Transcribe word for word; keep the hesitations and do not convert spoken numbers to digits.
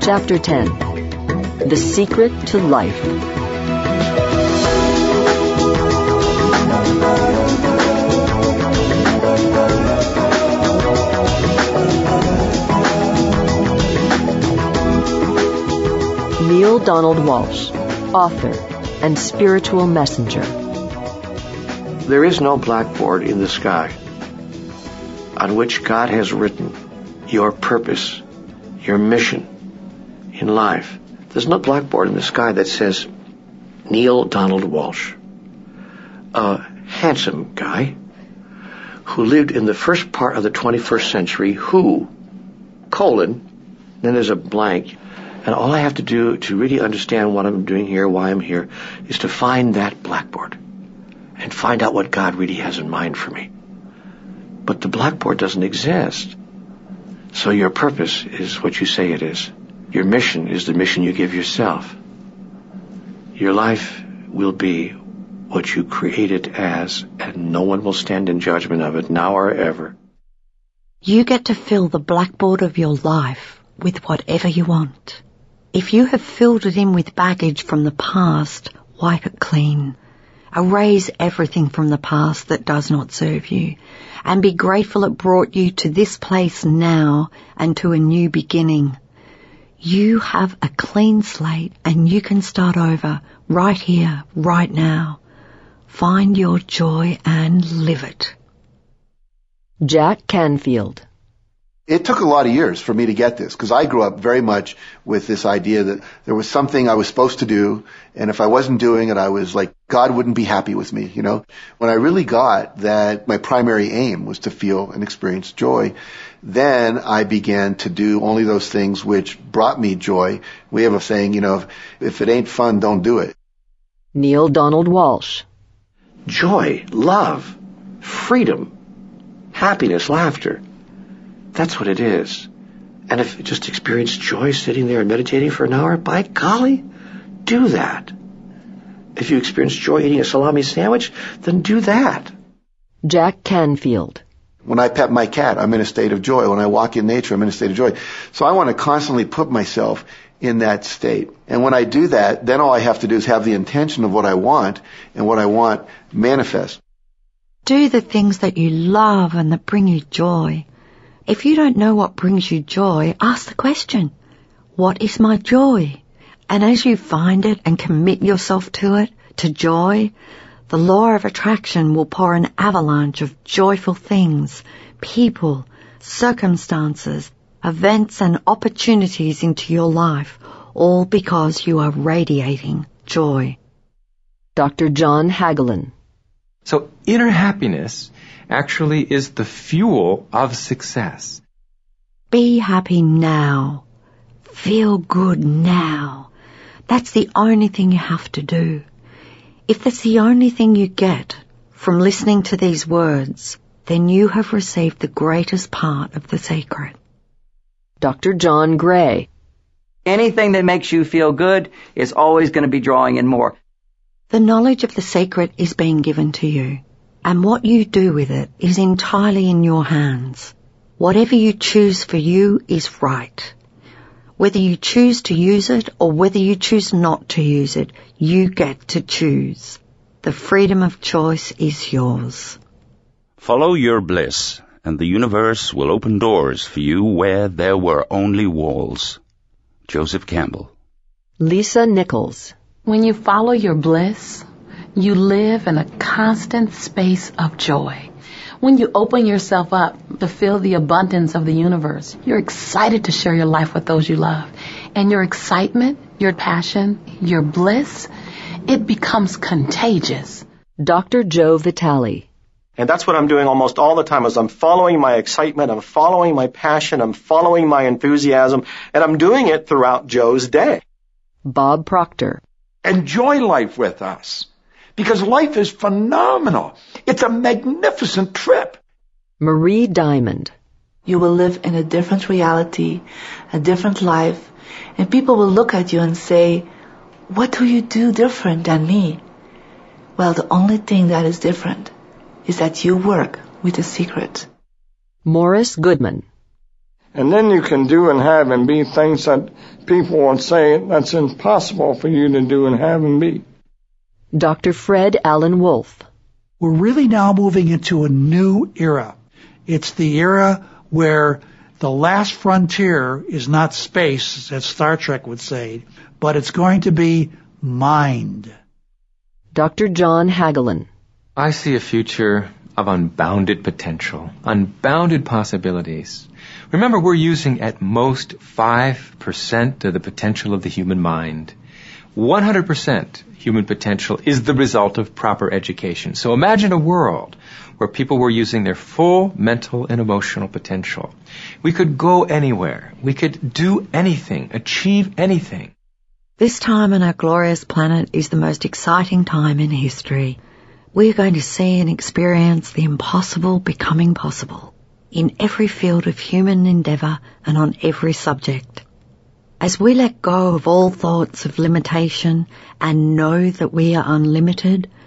Chapter ten. The Secret to Life. Neale Donald Walsch, author and spiritual messenger. There is no blackboard in the sky on which God has written your purpose, your mission in life. There's no blackboard in the sky that says Neale Donald Walsch, a handsome guy who lived in the first part of the twenty-first century, who, colon, then there's a blank, and all I have to do to really understand what I'm doing here, why I'm here, is to find that blackboard and find out what God really has in mind for me. But the blackboard doesn't exist. So your purpose is what you say it is. Your mission is the mission you give yourself. Your life will be what you create it as, and no one will stand in judgment of it now or ever. You get to fill the blackboard of your life with whatever you want. If you have filled it in with baggage from the past, wipe it clean. Erase everything from the past that does not serve you, and be grateful it brought you to this place now and to a new beginning. You have a clean slate and you can start over right here, right now. Find your joy and live it. Jack Canfield. It took a lot of years for me to get this, because I grew up very much with this idea that there was something I was supposed to do, and if I wasn't doing it, I was like, God wouldn't be happy with me, you know. When I really got that my primary aim was to feel and experience joy, then I began to do only those things which brought me joy. We have a saying, you know, if, if it ain't fun, don't do it. Neale Donald Walsch. Joy, love, freedom, happiness, laughter. That's what it is. And if you just experience joy sitting there and meditating for an hour, by golly, do that. If you experience joy eating a salami sandwich, then do that. Jack Canfield. When I pet my cat, I'm in a state of joy. When I walk in nature, I'm in a state of joy. So I want to constantly put myself in that state. And when I do that, then all I have to do is have the intention of what I want, and what I want manifest. Do the things that you love and that bring you joy. If you don't know what brings you joy, ask the question, what is my joy? And as you find it and commit yourself to it, to joy, the law of attraction will pour an avalanche of joyful things, people, circumstances, events and opportunities into your life, all because you are radiating joy. Doctor John Hagelin. So inner happiness actually is the fuel of success. Be happy now. Feel good now. That's the only thing you have to do. If that's the only thing you get from listening to these words, then you have received the greatest part of the secret. Doctor John Gray. Anything that makes you feel good is always going to be drawing in more. The knowledge of the secret is being given to you, and what you do with it is entirely in your hands. Whatever you choose for you is right. Whether you choose to use it or whether you choose not to use it, you get to choose. The freedom of choice is yours. Follow your bliss, and the universe will open doors for you where there were only walls. Joseph Campbell. Lisa Nichols. When you follow your bliss, you live in a constant space of joy. When you open yourself up to feel the abundance of the universe, you're excited to share your life with those you love. And your excitement, your passion, your bliss, it becomes contagious. Doctor Joe Vitale. And that's what I'm doing almost all the time, is I'm following my excitement, I'm following my passion, I'm following my enthusiasm, and I'm doing it throughout Joe's day. Bob Proctor. Enjoy life with us, because life is phenomenal. It's a magnificent trip. Marie Diamond. You will live in a different reality, a different life, and people will look at you and say, what do you do different than me? Well, the only thing that is different is that you work with the secret. Morris Goodman. And then you can do and have and be things that people would say that's impossible for you to do and have and be. Doctor Fred Alan Wolf. We're really now moving into a new era. It's the era where the last frontier is not space, as Star Trek would say, but it's going to be mind. Doctor John Hagelin. I see a future of unbounded potential, unbounded possibilities. Remember, we're using at most five percent of the potential of the human mind. one hundred percent human potential is the result of proper education. So imagine a world where people were using their full mental and emotional potential. We could go anywhere. We could do anything, achieve anything. This time on our glorious planet is the most exciting time in history. We're going to see and experience the impossible becoming possible in every field of human endeavour and on every subject. As we let go of all thoughts of limitation and know that we are unlimited,